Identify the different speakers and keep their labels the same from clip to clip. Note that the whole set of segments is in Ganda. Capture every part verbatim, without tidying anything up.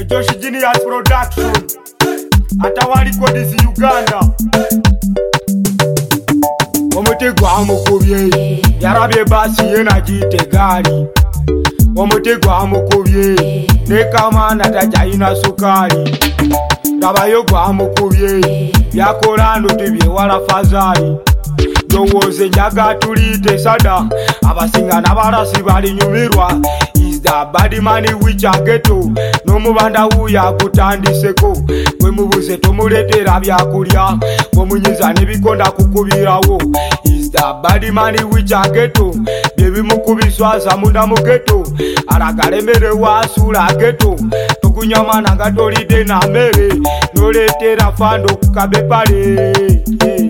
Speaker 1: Josh Genius Production Atawali Kodisi Uganda Omutego amukubye yarabye basi yena jite gari Omutego amukubye nekamana tajayina sukari Rabayo gwamukubye yakolando tibye wala fazari Dowoze njaga tulite sada abasinga nabarasi bali nyumirwa Is the bad money which I get to No mubanda uya kutandiseko Kwe mubuze tomuletera byakulya Komunyiza nebikonda kukubirawo Is the bad money which I get to Byebi mukubiswa za munda mugeto Aragaremere wasula geto Tukunyama nanga tolite na mere Noletera fando kukabepale hey.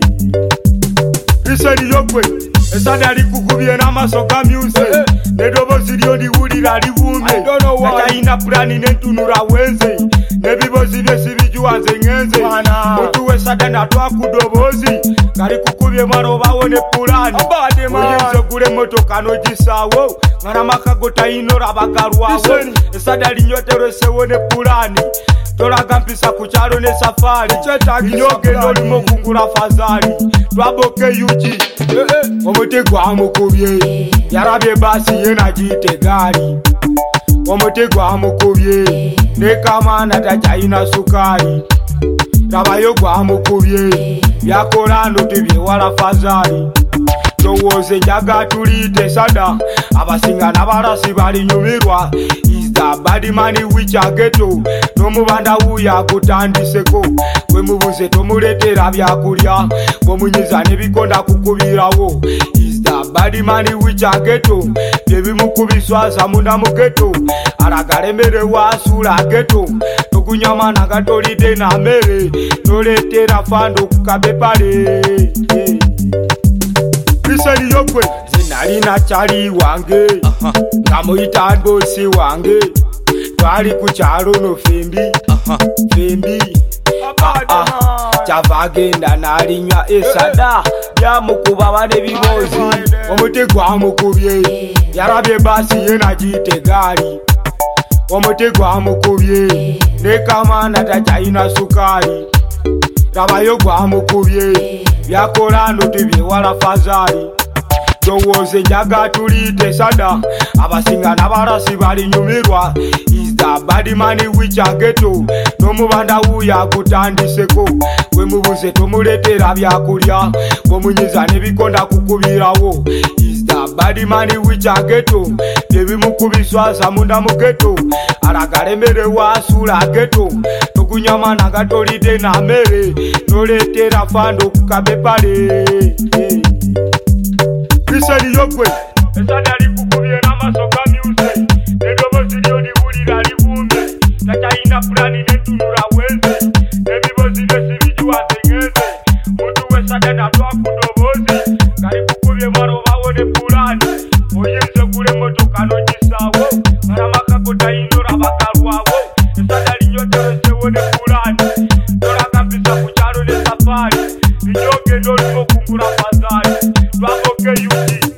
Speaker 1: Listen yokwe Esada likukubye n'amasoka music Nedobo zilyo liwulira livumye Nataina plani nentunura wenze Nebibozi bye sibijua nze ngenze Mutu wesada natwakudobozi Kali kukubye maroba wone pulani Uyinze kule motoka nojisawo Ngana makagota inora bagarwawo Esada linyotero sewone pulani Tolaga mpisa kuchalo ne safari Inyoge nolimo kungura fazari Twaboke yuji Omutego amukubye yarabye basi yena jite gari Omutego amukubye nekamana tajayina sukari Rabayo gwamukubye yakolando tibye wala fazari Dowoze njaga tulite sada abasinga nabarasi bali nyumirwa Is the bad money which I get to No mubanda uya kutandiseko Kwe mubuze tomuletera byakulya Komunyiza nebikonda kukubirawo Is the bad money which I get to Byebi mukubiswa za munda mugeto Aragaremere wasula geto Tukunyama nanga tolite na mere Noletera fando kukabepale hey. Listen yokwe Zinalina chali wange uh-huh. Ngamuita bosi wange Twali kuchalo no fembi uh-huh. Fembi uh-uh. Chavagenda nalinya esada Yamukuba wane bibozi Omutego amukubye yarabye basi yena jite gari Omutego amukubye nekamana tajayina sukari Rabayo gwamukubye yakolando tibye wala fazari Dowoze njaga tulite sada abasinga nabarasi bali nyumirwa Is the bad money which I get to No mubanda uya kutandiseko Kwe mubuze tomuletera byakulya Komunyiza nebikonda kukubirawo Is the bad money which I get to Byebi mukubiswa za munda mugeto Aragaremere wasula geto Tukunyama nanga tolite na mere Noletera fando kukabepale hey. Listen yokwe Esada likukubye n'amasoka music Nedobo zilyo liwulira livumye Nataina plani nentunura wenze Nebibozi bye sibijua nze ngenze Mutu wesada natwakudobozi Kali kukubye maroba wone pulani Uyinze kule motoka nojisawo Ngana makagota inora bagarwawo Esada linyotero sewone pulani Tolaga mpisa kuchalo ne safari Inyoge nolimo kungura fazari Twaboke yuji